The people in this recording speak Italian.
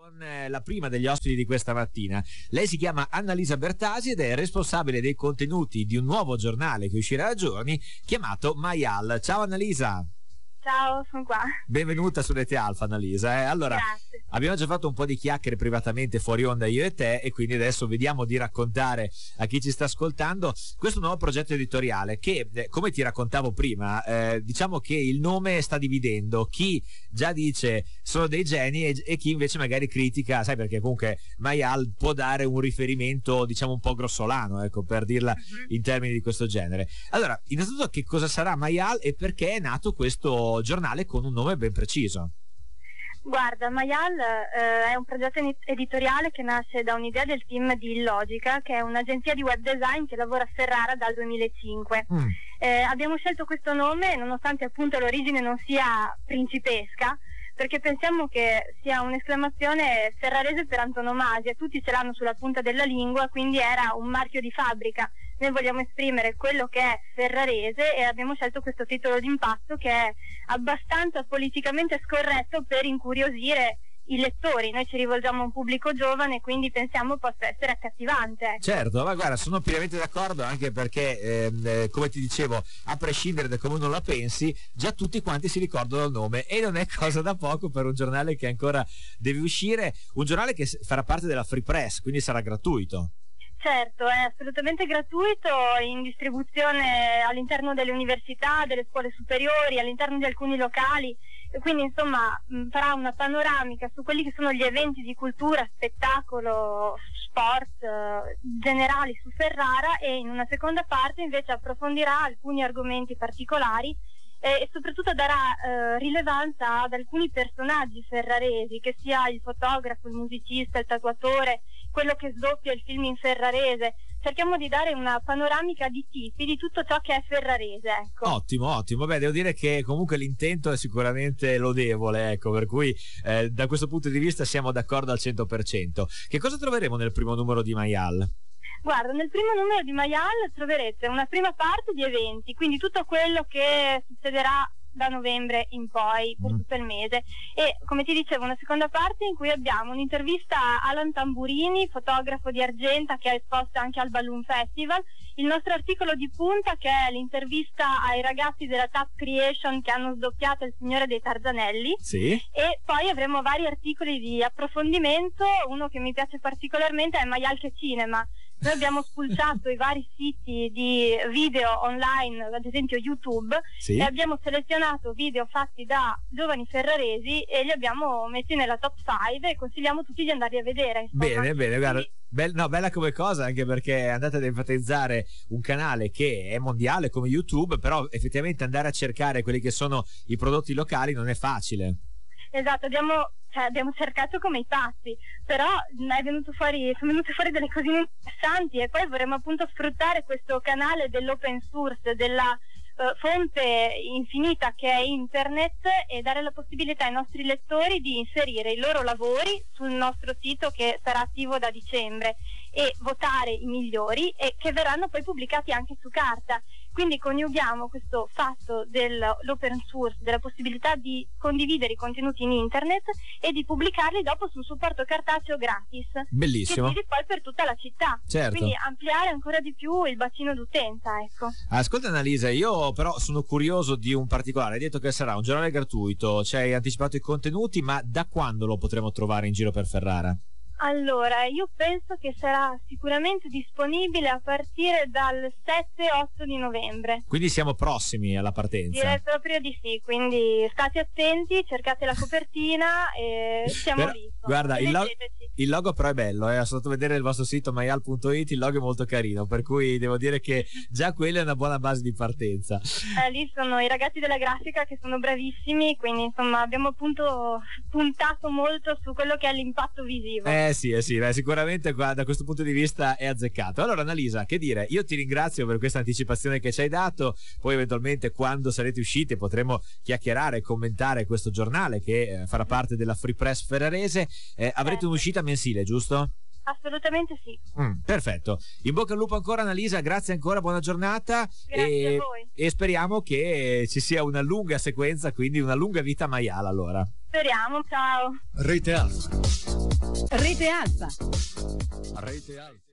Con la prima degli ospiti di questa mattina. Lei si chiama Annalisa Bertasi ed è responsabile dei contenuti di un nuovo giornale che uscirà a giorni chiamato Mayal. Ciao Annalisa. Ciao, sono qua. Benvenuta su Rete Alfa, Annalisa. Allora, grazie. Abbiamo già fatto un po' di chiacchiere privatamente fuori onda io e te, e quindi adesso vediamo di raccontare a chi ci sta ascoltando questo nuovo progetto editoriale che, come ti raccontavo prima, diciamo che il nome sta dividendo chi già dice sono dei geni e chi invece magari critica, sai, perché comunque Mayal può dare un riferimento diciamo un po' grossolano, ecco, per dirla in termini di questo genere. Allora, innanzitutto, che cosa sarà Mayal e perché è nato questo giornale con un nome ben preciso? Guarda, Mayal è un progetto editoriale che nasce da un'idea del team di Illogica, che è un'agenzia di web design che lavora a Ferrara dal 2005. Abbiamo scelto questo nome nonostante appunto l'origine non sia principesca, perché pensiamo che sia un'esclamazione ferrarese per antonomasia, tutti ce l'hanno sulla punta della lingua, quindi era un marchio di fabbrica. Noi vogliamo esprimere quello che è ferrarese e abbiamo scelto questo titolo d'impatto che è abbastanza politicamente scorretto per incuriosire i lettori. Noi ci rivolgiamo a un pubblico giovane, quindi pensiamo possa essere accattivante. Certo, ma guarda, sono pienamente d'accordo, anche perché come ti dicevo, a prescindere da come uno la pensi, già tutti quanti si ricordano il nome, e non è cosa da poco per un giornale che ancora deve uscire, un giornale che farà parte della Free Press, quindi sarà gratuito. Certo, è assolutamente gratuito, in distribuzione all'interno delle università, delle scuole superiori, all'interno di alcuni locali, e quindi insomma farà una panoramica su quelli che sono gli eventi di cultura, spettacolo, sport generali su Ferrara, e in una seconda parte invece approfondirà alcuni argomenti particolari e soprattutto darà rilevanza ad alcuni personaggi ferraresi, che sia il fotografo, il musicista, il tatuatore, quello che sdoppia il film in ferrarese. Cerchiamo di dare una panoramica di tipi di tutto ciò che è ferrarese, ecco. Ottimo, ottimo. Beh, devo dire che comunque l'intento è sicuramente lodevole, ecco, per cui da questo punto di vista siamo d'accordo al 100%. Che cosa troveremo nel primo numero di Mayal? Guarda, nel primo numero di Mayal troverete una prima parte di eventi, quindi tutto quello che succederà da novembre in poi per tutto il mese, e come ti dicevo una seconda parte in cui abbiamo un'intervista a Alan Tamburini, fotografo di Argenta che è esposto anche al Balloon Festival, il nostro articolo di punta che è l'intervista ai ragazzi della Tap Creation che hanno sdoppiato Il Signore dei Tarzanelli, sì. E poi avremo vari articoli di approfondimento. Uno che mi piace particolarmente è Mayal che Cinema. Noi abbiamo spulciato i vari siti di video online, ad esempio YouTube, sì. E abbiamo selezionato video fatti da giovani ferraresi e li abbiamo messi nella top 5 e consigliamo tutti di andarli a vedere. Insomma. Bene, bene, guarda. Quindi... Bella come cosa, anche perché andate ad enfatizzare un canale che è mondiale come YouTube, però effettivamente andare a cercare quelli che sono i prodotti locali non è facile. Esatto, abbiamo cercato come i pazzi, però sono venute fuori delle cosine interessanti, e poi vorremmo appunto sfruttare questo canale dell'open source, della fonte infinita che è internet, e dare la possibilità ai nostri lettori di inserire i loro lavori sul nostro sito che sarà attivo da dicembre e votare i migliori, e che verranno poi pubblicati anche su carta. Quindi coniughiamo questo fatto dell'open source, della possibilità di condividere i contenuti in internet e di pubblicarli dopo sul supporto cartaceo gratis. Bellissimo. Che giri poi per tutta la città. Certo. Quindi ampliare ancora di più il bacino d'utenza, ecco. Ascolta Annalisa, io però sono curioso di un particolare. Hai detto che sarà un giornale gratuito, ci hai anticipato i contenuti, ma da quando lo potremo trovare in giro per Ferrara? Allora, io penso che sarà sicuramente disponibile a partire dal 7-8 di novembre. Quindi siamo prossimi alla partenza. Direi proprio di sì, quindi state attenti, cercate la copertina e siamo lì. Guarda, il logo però è bello, è stato vedere il vostro sito mayal.it, il logo è molto carino, per cui devo dire che già quella è una buona base di partenza. Lì sono i ragazzi della grafica che sono bravissimi, quindi insomma abbiamo appunto puntato molto su quello che è l'impatto visivo. Sì, sicuramente qua, da questo punto di vista è azzeccato. Allora Annalisa, che dire, io ti ringrazio per questa anticipazione che ci hai dato, poi eventualmente quando sarete usciti potremo chiacchierare e commentare questo giornale che farà parte della Free Press ferrarese. Avrete un'uscita mensile, giusto? Assolutamente sì. Perfetto, in bocca al lupo ancora Annalisa, grazie ancora, buona giornata. Grazie a voi. E speriamo che ci sia una lunga sequenza, quindi una lunga vita Mayal allora. Speriamo, ciao. Rete Alfa. Rete Alfa. Rete Alfa.